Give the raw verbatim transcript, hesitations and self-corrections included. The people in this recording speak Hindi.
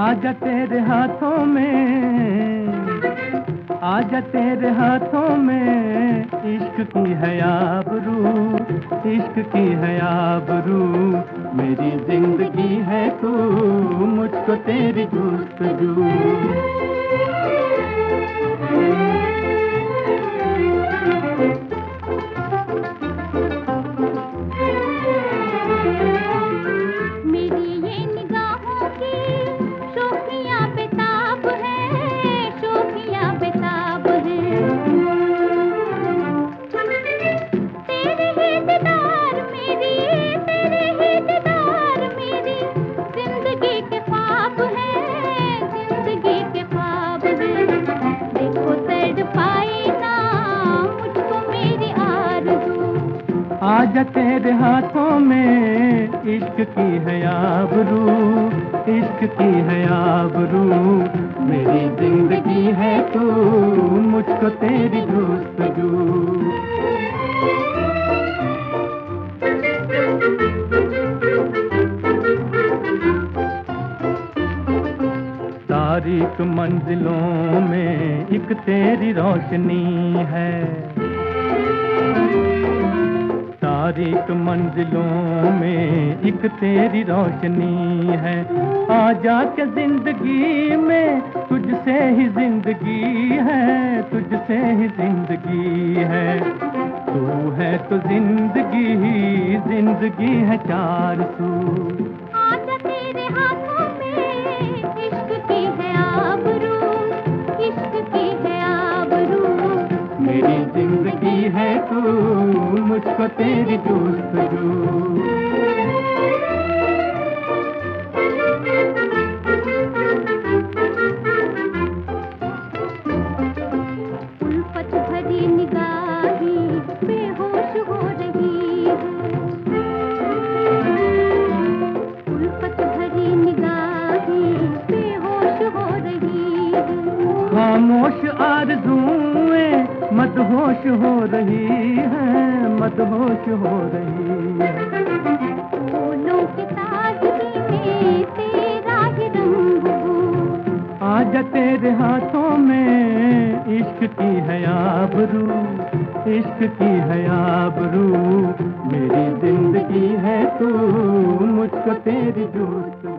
आजा तेरे हाथों में, आजा तेरे हाथों में, इश्क की है आबरू, इश्क की है आबरू। मेरी जिंदगी है तू, मुझको तेरी गुफ्तगू। आजा तेरे हाथों में, इश्क की है आबरू, इश्क की है आबरू। मेरी जिंदगी है तू, मुझको तेरी गुफ्तगू। तारीक मंजिलों में एक तेरी रोशनी है, तारीक मंजिलों में एक तेरी रोशनी है। आजा के जिंदगी में तुझसे ही जिंदगी है, तुझसे ही जिंदगी है। तू है तो जिंदगी ही जिंदगी है चार सू। आजा तेरे हाथों में, इश्क की है आबरू, इश्क की है आबरू। मेरी जिंदगी है तू, मुझको तेरी गुफ्तगू। उल्फत भरी निगाहें बेहोश हो रही है, उल्फत भरी निगाहें बेहोश हो रही है। खामोश आरज़ूएं मदहोश हो रही है, मदहोश हो रही है। फूलों की ताजगी में तेरा ही रंग हो। आजा तेरे हाथों में, इश्क की है आबरू, इश्क की है आबरू। मेरी जिंदगी है तू, मुझको तेरी गुफ्तगू।